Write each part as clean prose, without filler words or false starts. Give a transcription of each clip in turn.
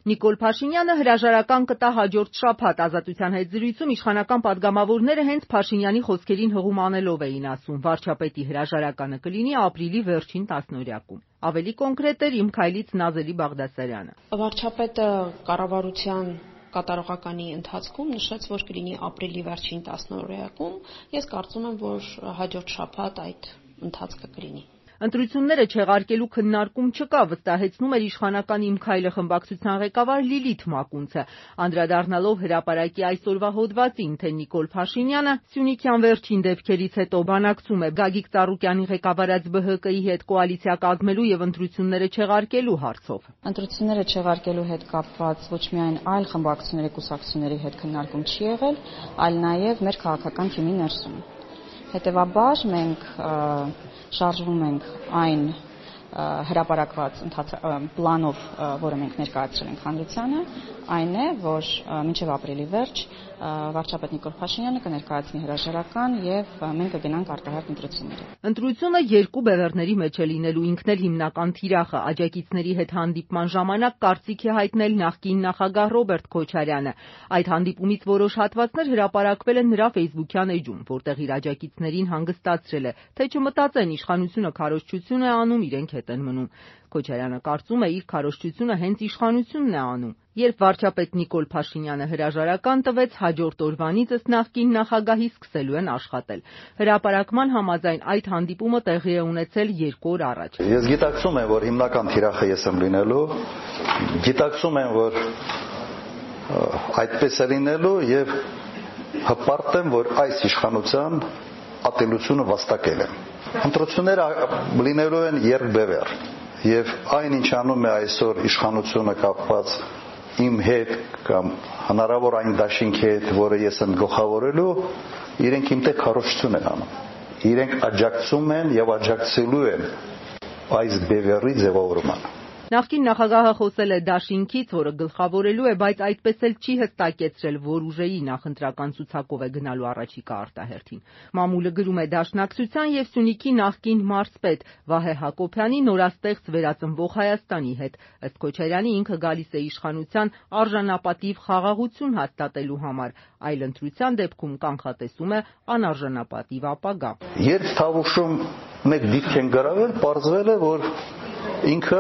Նիկոլ Փաշինյանը հրաժարական կտա հաջորդ շաբաթ։ Ազատության հետ զրույցում իշխանական պատգամավորները հենց Փաշինյանի խոսքերին հղում անելով էին ասում. վարչապետի հրաժարականը կլինի ապրիլի վերջին տասնօրյակում։ Ավելի կոնկրետ էր «Իմ քայլից» Նազելի Բաղդասարյանը։ Վարչապետը կառավարության կատարողականի ընթացքում նշեց, որ կլինի ապրիլի վերջին տասնօրյակում։ Ես կարծում եմ, որ հաջորդ շաբաթ այդ ընթացքը կլինի։ Ընտրությունները չեղարկելու քննարկում չկա, վստահեցնում էր իշխանական «Իմ քայլը» խմբակցության ղեկավար Լիլիթ Մակունցը, անդրադառնալով հրապարակի այսօրվա հոդվածին, թե Նիկոլ Փաշինյանը Սյունիքյան վերջին դեպքերից հետո բանակցում է Գագիկ Ծառուկյանի ղեկավարած ԲՀԿ-ի հետ կոալիցիա կազմելու եւ ընտրությունները չեղարկելու հարցով։ Ընտրությունները չեղարկելու հետ կապված ոչ միայն այլ խմբակցությունների կուսակցությունների հետ քննարկում չի եղել, այլ նաեւ մեր քաղաքական թիմի ներսում։ Հետևաբար մենք շարժվում ենք այն հրապարակված պլանով, որը մենք ներկայացրել ենք հանրությանը, այն է, որ մինչև ապրիլի վերջ վարչապետ Նիկոլ Փաշինյանը կներկայացնի հրաժարական եւ մենք կգնանք արտահերթ ընտրությունների։ Ընտրությունը երկու բևեռների մեջ է լինելու, ինքն էլ հիմնական թիրախը։ Աջակիցների հետ հանդիպման ժամանակ կարծիք է հայտնել նախկին նախագահ Ռոբերտ Քոչարյանը։ Այդ հանդիպումից որոշ հատվածներ հրապարակվել են նրա ֆեյսբուքյան էջում, որտեղ իր աջակիցներին հանգստացրել է, թե չմտածեն իշխանությունը քարոզչություն է անում, իրենք հետ են մնում։ Քոչարյանը կարծում է, իր քարոզչությունը հենց իշխանությունն է անում։ Երբ վարչապետ Նիկոլ Փաշինյանը հրաժարական տվեց, հաջորդ օրվանից ըստ նախկին նախագահի սկսելու են աշխատել։ Հրապարակման համաձայն այդ հանդիպումը տեղի է ունեցել 2 օր առաջ։ Ես գիտակցում եմ, որ հիմնական թիրախը ես եմ լինելու, գիտակցում եմ, որ այդպես է լինելու եւ հպարտ եմ, որ այս իշխանության ատելությունը վաստակել եմ։ Ընտրությունները լինելու են երկբևեռ եւ այն ինչ անում է այսօր իշխանությունը կապված իմ հետ կամ հնարավոր այն դաշինքի հետ, որը ես եմ գլխավորելու, իրենք իմ տեղ քարոզչություն են անում։ Իրենք աջակցում են եւ աջակցելու են այս բևեռի ձևավորմանը։ Նախկին նախագահը խոսել է դաշինքից, որը գլխավորելու է, բայց այդպես էլ չի հստակեցրել, որ ուժերի նախընտրական ցուցակով է գնալու առաջիկա արտահերթին։ Մամուլը գրում է Դաշնակցության եւ Սյունիքի նախկին մարզպետ Վահե Հակոբյանի նորաստեղծ Վերածնվող Հայաստանի հետ։ Ըստ Քոչարյանի ինքը գալիս է իշխանության արժանապատիվ խաղաղություն հաստատելու համար, այլ ընտրության դեպքում կանխատեսում է անարժանապատիվ ապագա։ Երբ Թավուշում մեկ դիրք են գրավել, պարզվել է, որ ինքը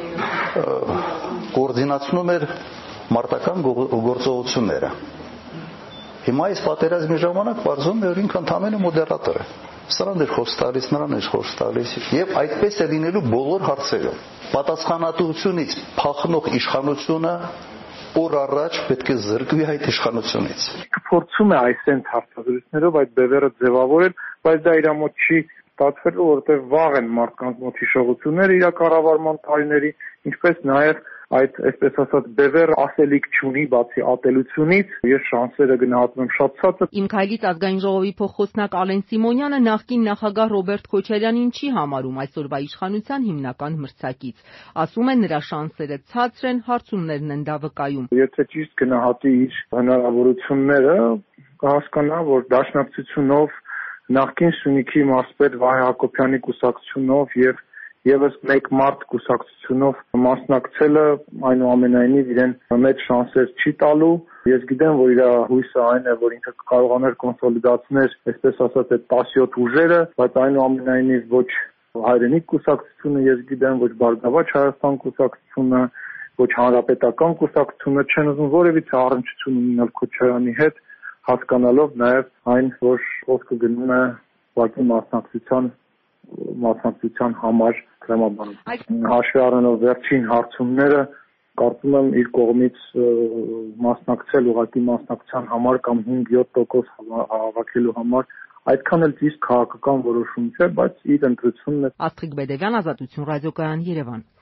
կոորդինացնում էր մարտական գործողությունները։ Հիմա այս պատերազմի ժամանակ պարզվում է, որ ինքը ընդամենը մոդերատոր է։ Սրան էր խոսք տալիս, նրան էր խոսք տալիս, եւ այդպես է լինելու բոլոր հարցերում։ Պատասխանատվությունից փախնող իշխանությունը օր առաջ պետք է զրկվի այդ իշխանությունից։ Փորձում է այսենց հարցազրույցներով այդ բևեռը ձևավորել, բայց դա իր մոտ չի ստացվելու, որովհետև վաղ են մարդկանց մոտ հիշողությունները իր կառավարման տարիների, ինչպես նաև այդ, այսպես ասած, բևեռը ասելիք չունի բացի ատելությունից, ես շանսերը գնահատում եմ շատ ցածր։ Իմ քայլից ազգային ժողովի փոխխոսնակ Ալեն Սիմոնյանը նախկին նախագահ Ռոբերտ Քոչարյանին չի համարում այսօրվա իշխանության հիմնական մրցակից։ Ասում է, նրա շանսերը ցածր են, հարցումներն են դա վկայում։ Եթե ճիշտ գնահատի իր հնարավորությունները, կհասկանա, որ դաշնակցությունով նախկին Սյունիքի մարզպետ Վահե Հակոբյանի կուսակցությունով եւ եւս մեկ մարդ կուսակցությունով մասնակցելը այնուամենայնիվ իրեն մեծ շանսեր չի տալու։ Ես գիտեմ, որ իր հույսը այն է, որ ինքը կարողանար կոնսոլիդացնել, այսպես ասած, այդ 17 ուժերը, բայց այնուամենայնիվ ոչ հայրենիք կուսակցությունը, ես գիտեմ, ոչ Բարգավաճ Հայաստան կուսակցությունը, ոչ Հանրապետական կուսակցությունը չեն ուզում որևիցե առնչություն ունենալ Քոչարյանի հետ, հասկանալով նաև այն, որ խոսքը գնում է ուղղակի մասնակցության համար տրամաբանություն։ Հաշվի առնելով վերջին հարցումները, կարծում եմ իր կողմից մասնակցել ուղղակի մասնակցության համար կամ 5-7% հավաքելու համար այդքան էլ ճիշտ քաղաքական որոշում չէ, բայց իր ընտրությունն է։ Աստղիկ Բեդևյան, Ազատություն ռադիոկայան, Երևան։